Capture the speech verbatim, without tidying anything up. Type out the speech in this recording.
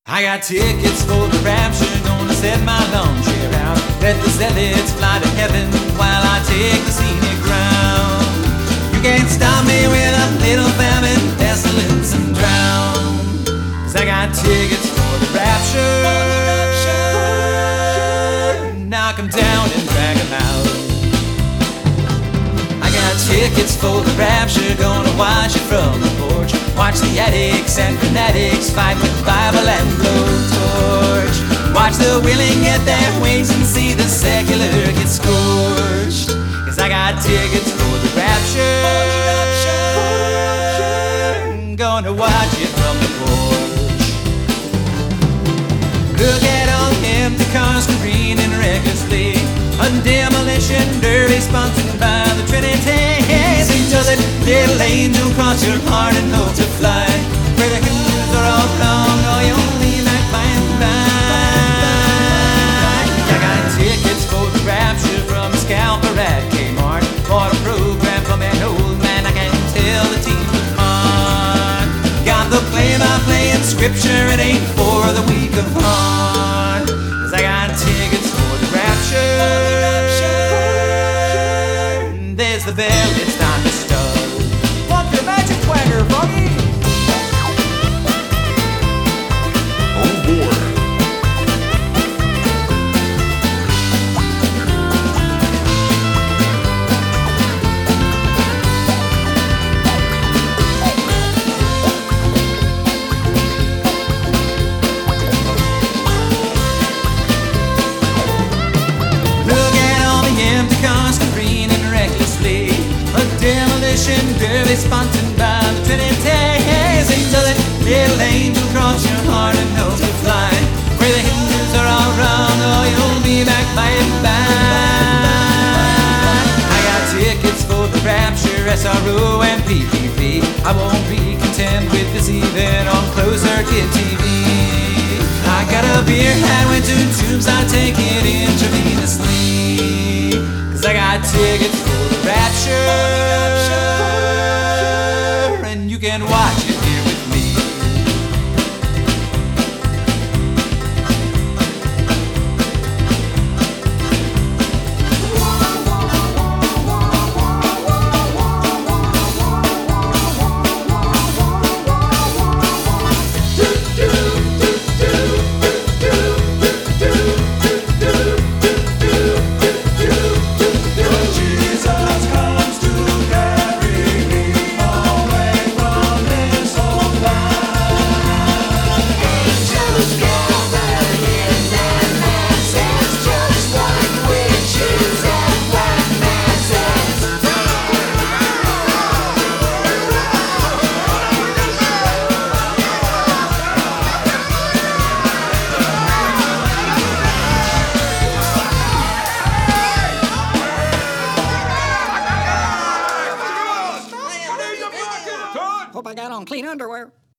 I got tickets for the rapture, gonna set my lawn chair out. Let the zealots fly to heaven while I take the scenic ground. You can't stop me with a little famine, pestilence, and drown. Cause I got tickets for the rapture. Knock 'em down and drag 'em out. I got tickets for the rapture, gonna watch it from the porch. Watch the addicts and fanatics fight with Bible and blowtorch. Watch the willing get their wings and see the secular get scorched. Cause I got tickets for the rapture. Gonna watch it from the porch. Look at all empty cars careening recklessly. A demolition derby sponsored by the Trinity. Sing to that little angel cross your heart and hope to fly. Where the Hindus are all wrong, oh, you only like by and by. I got tickets for the rapture from a scalper at Kmart. Bought a program from an old man, I can't tell the teams apart. Got the play-by-play in scripture, it ain't for the weak of heart. Cause I got tickets for the rapture. There's the bell, it's time to start. Pump your magic swagger, Froggy! Oh boy. Look at all the empty cars careening recklessly. A demolition derby sponsored by the Trinity. Sing to that little angel cross your heart and hope to fly. Where the Hindus are all wrong, oh, you'll be back by and by. I got tickets for the rapture, S R O and P P V. I won't be content with this even on closed circuit T V. I got a beer hat, went to tubes, I take it intravenously. Cause I got tickets for the rapture. And you can watch it here with me. Hope I got on clean underwear.